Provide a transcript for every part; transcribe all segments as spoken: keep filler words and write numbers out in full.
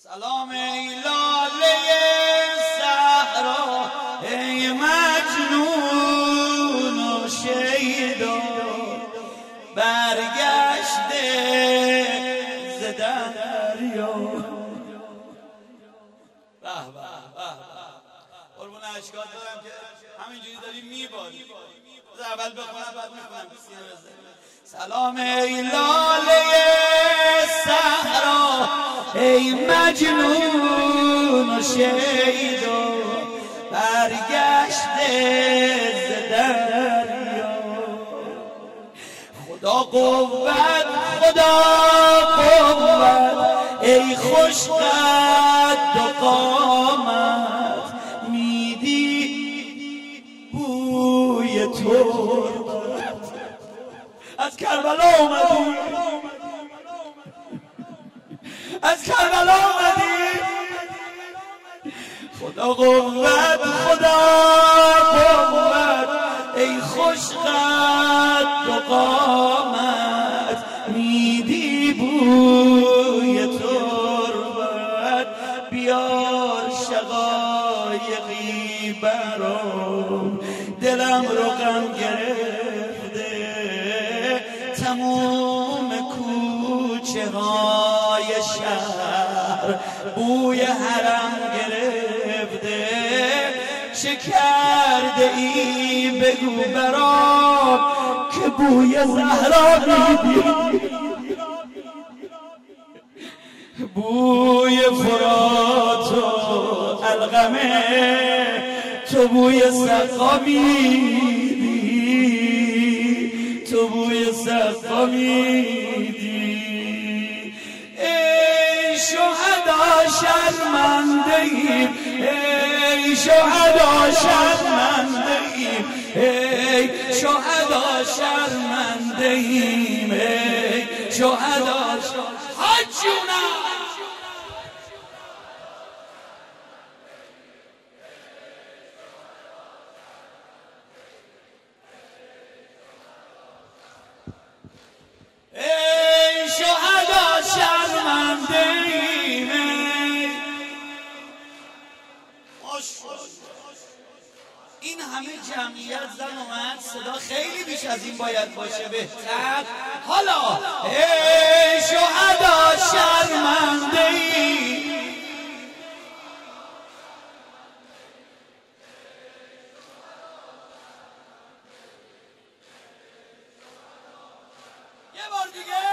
سلام ای لاله صحرا ای مجنون و شیدا برگشته ز دریا. به به به قربون اشکات دارم که همینجوری داری میباری. اول بخونم بعد میخونم. سلام ای لاله صحرا ای مجنون و شیدا برگشته ز دریا. خدا قوت خدا قوت ای خوش قد و قامت میدی بوی تربت. از کربلا اومدی از کربلا اومدی. خدا قوت خدا قوت ای خوش قد و قامت میدی بوی تربت. بیار شقایقی برام دلم رو غم گرفته. تموم کوچه های شهر بوی حرم گرفته. چه کرده ای بگو برام که بوی زهرا میدی. بوی فرات و علقمه تو بوی سقا میدی. تو بوی سقا میدی. ای شهدا شرمنده ایم ای شهدا شرمنده ایم ای شهدا شرمنده ایم ای شهدا حجونا. ای شهدا شرمنده ایم. این همه جمعیت زن اومد، صدا خیلی بیش از این باید باشه بهتر. حالا ای شهدا شرمنده ایم. یه بار دیگه.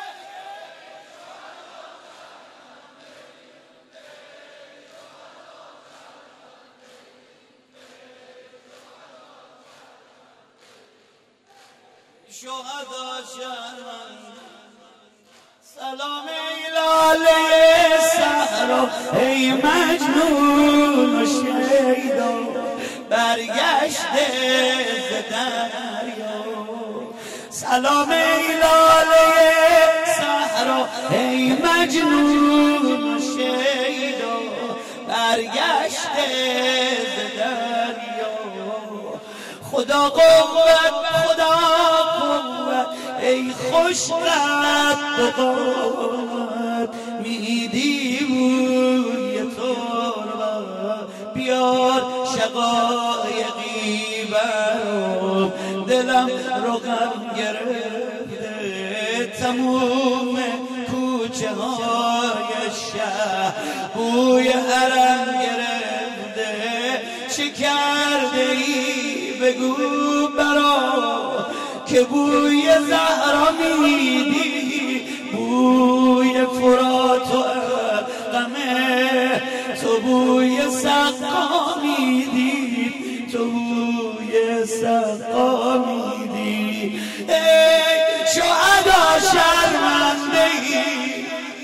شهدا شرمنده. سلام ای لاله صحرا ای مجنون و شیدا برگشته ز دریا. سلام ای لاله صحرا ای مجنون و شیدا برگشته ز دریا. خدا قوت خدا قوت ای خوش قد و قامت میدی بوی تربت. بیار شقایقی برام دلم رو غم گرفته. تموم کوچه های شهر بوی حرم گرفته. چه کرده ای بگو برام که بوی زهرا میدی. بوی فرات و علقمه تو بوی سقا میدی. تو بوی سقا میدی. ای شهدا شرمنده ای.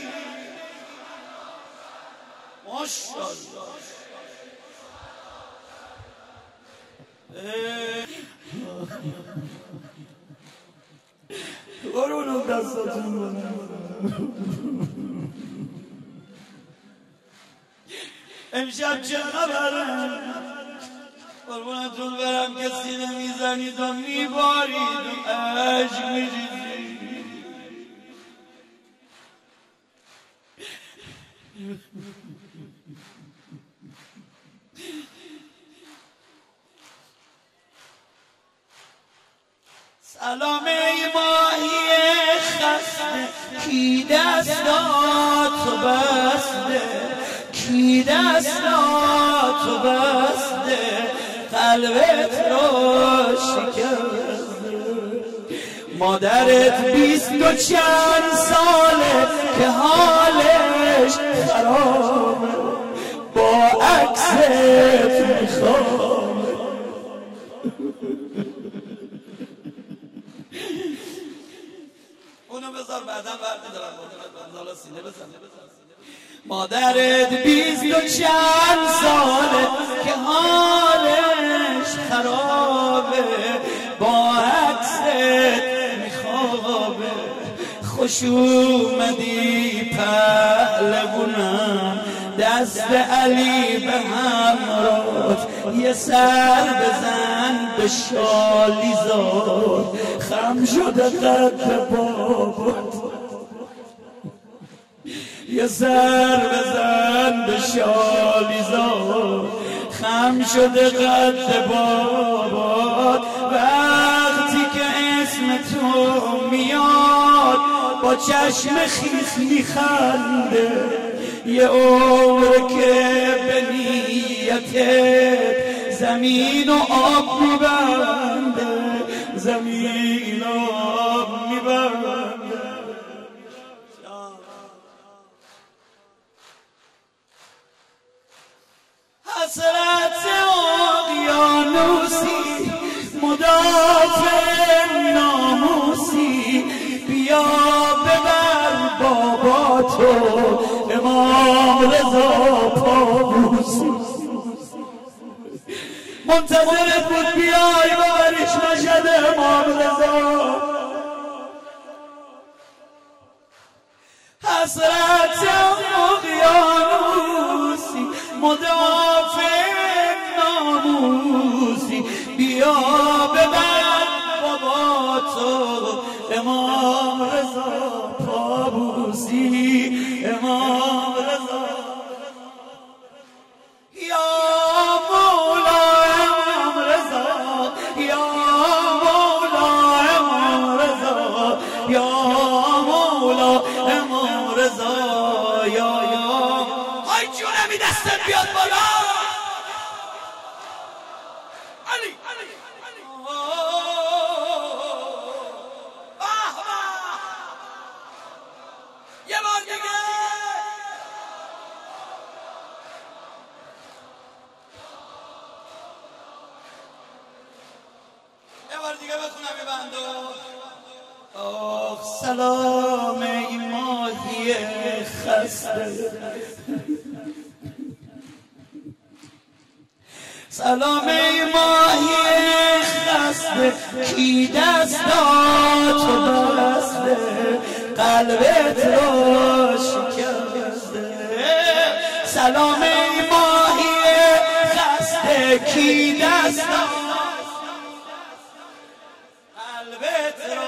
ماشاءالله. قربون دستاتون برم. امشب چه خبره؟ قربونتون برم که سینه میزنید و میبارید و عشق میریزید. سلام ای ماهی خسته کی دستاتو بسته، کی دستاتو بسته، قلبت رو شکسته. مادرت بیست و چند ساله که حالش خرابه، با عکست میخوابه. اونو بذار بعدا برمیدارم، حالا سینه بزن. مادرت بیست و چند ساله که حالش خرابه، با عکست میخوابه. خوش اومدی پهلوونم، دست علی به همراهت، یه سر بزن به شالیزاد، خم شده قد بابات. یه سر بزن به شالیزاد، خم شده قد بابات. وقتی که اسم تو میاد با چشم خیس میخنده، یه عمر که به نیتت زمین و آب میبنده، زمین و آب میبنده. حسرت اقیانوسی، مدافع ناموسی، بیا ببر بابا تو امام رضا پابوسی. منتظرت بود بیای ببریش مشهد امام رضا. حسرت اقیانوسی، مدافع ناموسی، بیا ببر بابا تو امام رضا پابوسی، امام رضا. یا مولا امام رضا، یا مولا امام رضا، یا مولا امام رضا، یا های جونمی دستت بیاد بالا. علی علی یه بار دیگه. یه بار دیگه بخونم یه بندو. آخ سلام ای ماهی خسته، سلام ای ماهی خسته، کی دستاتو بسته، قلبت رو شکسته. سلام ای ماهی خسته، کی دستاتو قلبت رو.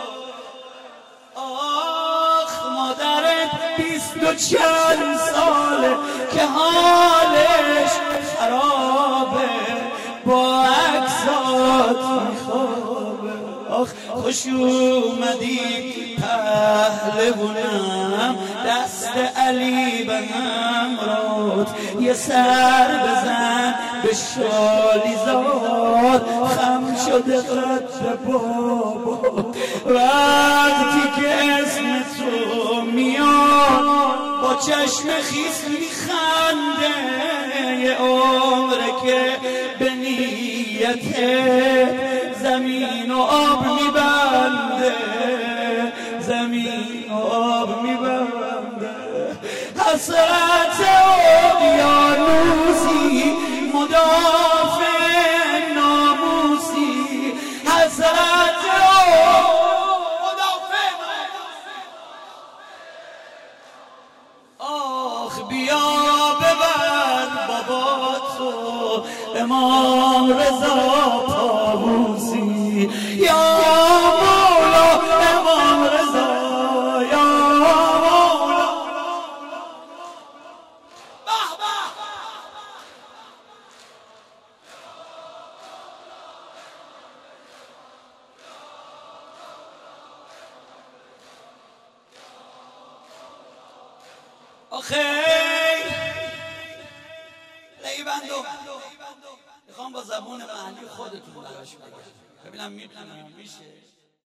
آخ مادرت بیست و چند ساله که حالش خرابه، با عکسات میخوابه. آخ خوش اومدی پهلوونم، دست علی به همراهت، یه سر بزن به شالیزاد، خم شده قد بابا. وقتی که اسم تو میاد با چشم خیس میخنده، یه عمره که به نیت زمین و آب میبنده، زمین و آب میبنده. حسرت اقیانوسی، مدافع ناموسی، حسرت مدافع ناموسی. آخ بیا ببر بابا تو امام رضا پابوسی، یا مولا امام رضا، یا مولا خیر ای بندو میخوام با زبون محلی خودتون براش بگم ببینم میتونم میشه